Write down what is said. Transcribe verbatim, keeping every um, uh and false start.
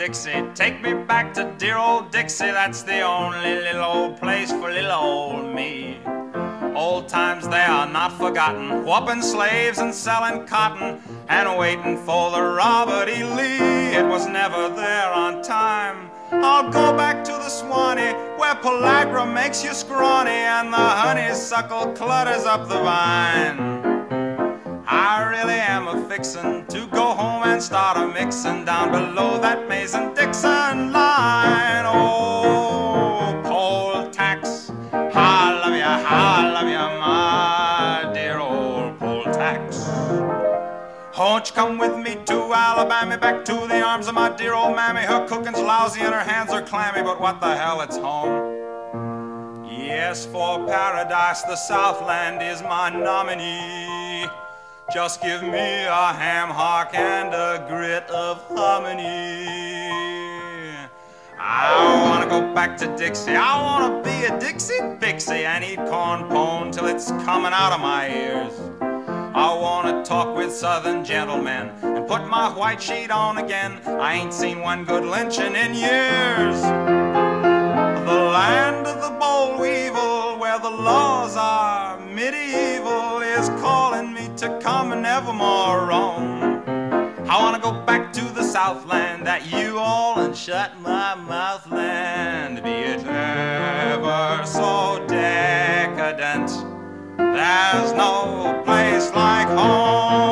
Dixie. Take me back to dear old Dixie. That's the only little old place for little old me. Old times they are not forgotten, whooping slaves and selling cotton and waiting for the Robert E. Lee. It was never there on time. I'll go back to the Swanee where pellagra makes you scrawny and the honeysuckle clutters up the vine. I really am a fixin' to go home and start a mixin' down below that Mason-Dixon line. Oh, poll tax, how I love ya, how I love ya, my dear old poll tax. Won't you come with me to Alabama, back to the arms of my dear old mammy? Her cooking's lousy and her hands are clammy, but what the hell, it's home. Yes, for paradise, the Southland is my nominee. Just give me a ham hock and a grit of hominy. I wanna go back to Dixie. I wanna be a Dixie Pixie and eat corn pone till it's coming out of my ears. I wanna talk with southern gentlemen and put my white sheet on again. I ain't seen one good lynching in years. The land of the boll weevil, where the laws are medieval, is calling me to come and never more roam. I wanna go back to the Southland, that you all and shut my mouth land. Be it ever so decadent, there's no place like home.